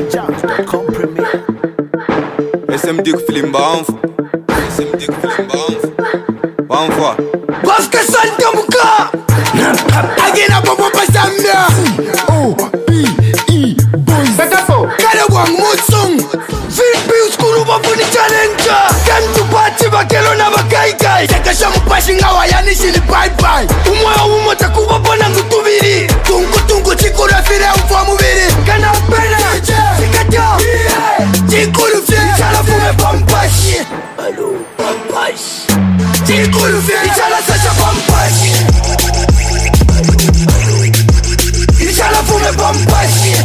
ZJams.com Premier. SMD film banfu. SMD film banfu. Banfu. Baska Santa Muka. Agena popo pasamia. O-B-E Boys. Bakapo. Kale wang mutsung. Philippines kuru bafuni challenger. Come to party bakelo na bakaikai. Tekasha mupashi ngawa yani shili bye bye. Umoya umo takuba bona ngutubiri. Tungu chikuru fire umfa mubiri. Kana pena. Sikata. Chikuru fire chala fume pampashi. Alo pampashi. Chikuru fire chala sasha pampashi. Ichala fume pampashi.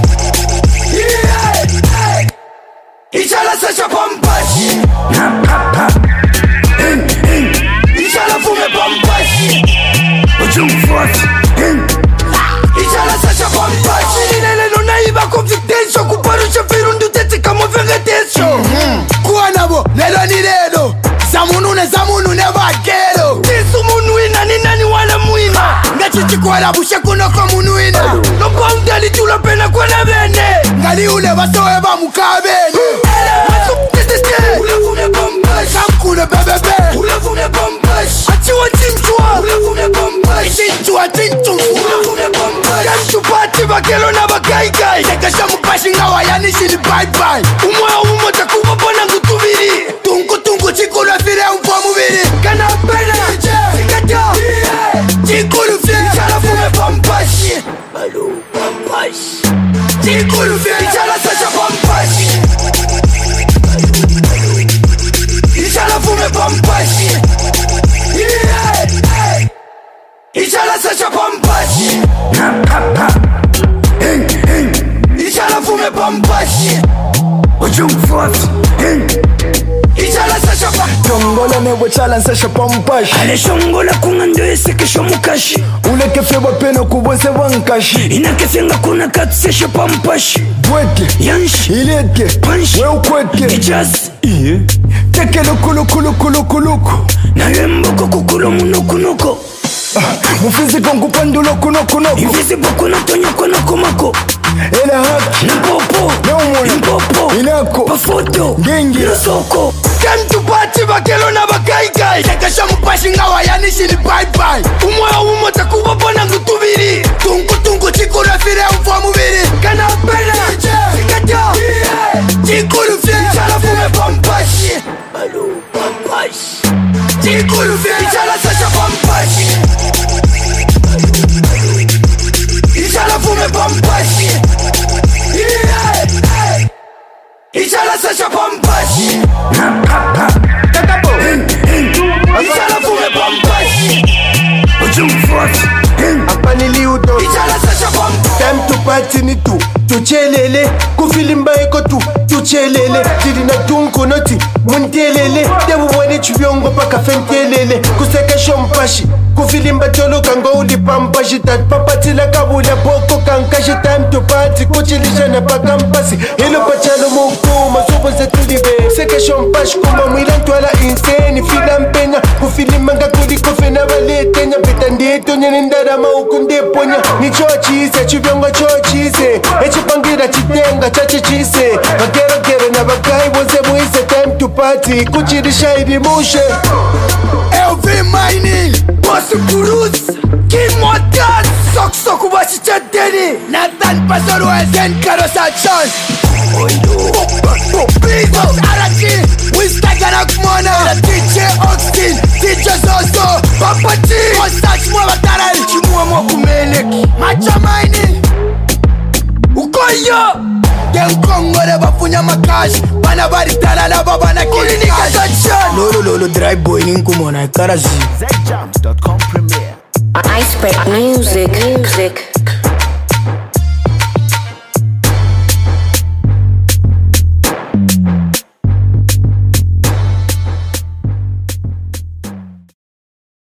Ichala sasha pampashi. Ichala fume pampashi. Ichala sasha pampashi. Nene no naiba confidential kuparusha firundu tete kama vegetation. Kuwa nabo lelo ni lelo. Zamunu ne bakelo. Tisu munu ina ni nani wala muina. Ngachichi kwa la bushe kuno kwa munu ina. No boundali tula pena kwa na bene. Ngali ule basoe ba mukabene. Ulavume bombash. Kamkule bebebe. Ulavume bombash. Achiwa timchua. Ulavume bombash. Tinchua tinchua. Ulavume bombash. Kamchu pati bakelo na bakaikai. Tekasha mupashi ngawa yani shili bye bye. Umoya umo takuba bona ngutubiri. Tungu chikuru fire umfa mubiri. Kana pena. Sikata. Chikuru fire chala fume pampashi. Alo pampashi. Chikuru fire chala sasha pampashi. Ichala fume pampashi. Ichala sasha pampashi. Ichala fume pampashi. Ichala sasha pampashi. Tongola newe chala nsasha pampashi. aleshongola kungando esekesho mukashi Ulekefe wapeno kubwese wankashi. inakefenga kuna katuseshe pampashi Bweke yanshi ileke Panshi. we ukweke ijazi iye teke lukulukulukuluku nayo emboko kukulo munokunoko mufiziko nkupandula kunokunoko invisible kunatonyokonokomako ele haki napopo neumuna impopo inako pafoto Ngengi. nosoko Come to party bakelo na bakaikai. Tekasha mupashi ngawa yani shili bye bye. Umoya umo takuba bona ngutubiri. Tungu chikuru fire umfa mubiri. Kana pena. Sikata. Chikuru fire chala fume pampashi. Alo pampashi. Chikuru fire chala sasha pampashi. Ichala fume pampashi. Ichala sasha pampashi. Ichala fume pampashi. Apaniliudo Ichala sasha pampashi. time to party ni tu tuchelele kufilimba eko tu tuchelele tirina tunkonoti muntelele debuwane chibiongo paka fentelele kusekesho mpashi kufilimba tolo kango ulipampashi tat papatila kabula poko kankashi time to party kuchilishana paka mpasi ilo pachalo mukuma sopo zetulibe sekesho mpashi kuma mwilantwala inseni fila mpenya kufilimba ngakuliko fena valetenya betandeto nyenendarama ukundeponya nichochise chibiongo chochise echipangira chitenga chachichise vakerokero na vakai vose muise time to party kuchirisha irimushe LV Mining, Boss Kuruz, King Motas, Sok Bashi Chateni, Nathan Pasoro Zen Karosachan, Bezos Arachi, Wistagarak Mona, DJ Oxtin, DJ Zozo, Papachi, Mosach Mwabatara, Chimua Mokumeleki, Macha Mining, Ukoyo, Genkongo bafunya makashi, bana baritana na baba na kilini kasachan. Lolo dry boy ninkumona karazi. ZJams.com Premier. I spread music.